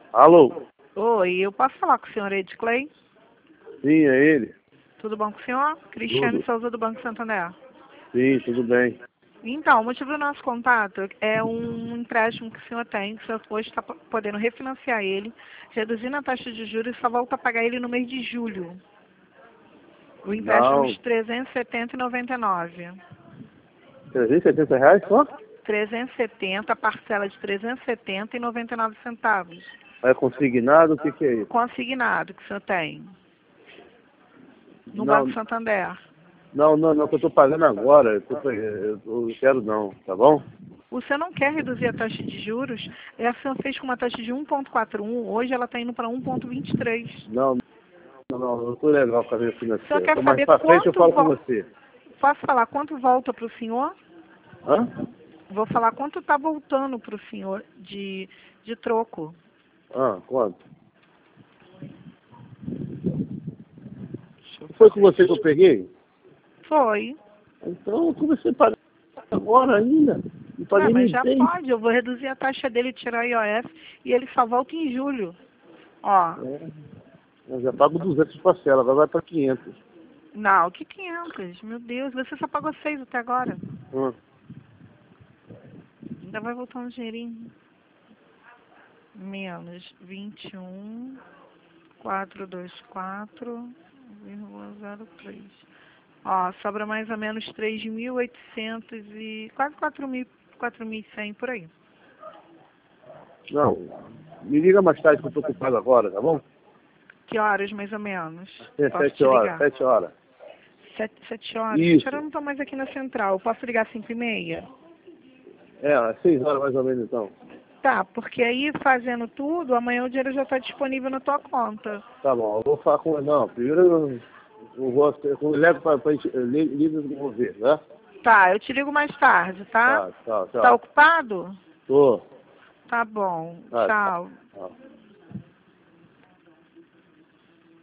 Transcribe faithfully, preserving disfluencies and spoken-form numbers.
Alô? Oi, eu posso falar com o senhor Edclay? Sim, é ele. Tudo bom com o senhor? Cristiane Tudo. Souza, do Banco Santander. Sim, tudo bem. Então, o motivo do nosso contato é um empréstimo que o senhor tem, que o senhor hoje está podendo refinanciar ele, reduzindo a taxa de juros e só volta a pagar ele no mês de julho. O empréstimo Não, de trezentos e setenta e noventa e nove. trezentos e setenta reais só? trezentos e setenta, a parcela de trezentos e setenta e noventa e nove centavos. É consignado? O que, que é isso? Consignado que o senhor tem no Não, Banco Santander. não, não, não, que eu tô pagando agora. Eu, tô, eu, eu quero não, tá bom? O senhor não quer reduzir a taxa de juros? É, a senhora fez com uma taxa de um vírgula quarenta e um, hoje ela está indo para um vírgula vinte e três. Não, não, não, eu tô legal com a minha O senhor financeira. quer Tô mais saber pra frente, eu quanto falo com vol- você. Posso falar quanto volta para o senhor? Hã? Vou falar quanto está voltando para o senhor de, de troco. Ah, quanto? Deixa eu Foi com fazer você que aqui. eu peguei? Foi. Então eu comecei a pagar agora ainda. Não Ué, paguei mas nem já tempo. pode, eu vou reduzir a taxa dele, tirar I O F e ele só volta em julho. Ó, É, eu já pago duzentos de parcela, agora vai para quinhentos. não, que quinhentos? Meu Deus, você só pagou seis até agora. Hum. Ainda vai voltar um dinheirinho. Menos vinte e um, quatrocentos e vinte e quatro vírgula zero três. Ó, sobra mais ou menos três mil e oitocentos e quase quatro mil, quatro mil e cem por aí. Não, me liga mais tarde que eu tô ocupado agora, tá bom? Que horas mais ou menos? É, Posso sete te horas, ligar? sete horas. Sete, sete horas? Sete Isso. horas eu não tô mais aqui na central. Posso ligar às cinco e meia? É, às seis horas mais ou menos então. Tá, porque aí fazendo tudo, amanhã o dinheiro já está disponível na tua conta. Tá bom, eu vou falar com... Não, primeiro eu, eu vou... Eu levo pra, pra gente... Liga e vou ver, né? Tá, eu te ligo mais tarde, tá? Tá, tchau, Tá tchau. ocupado? Tô. Tá bom. Tá, tchau. Tchau. Tchau.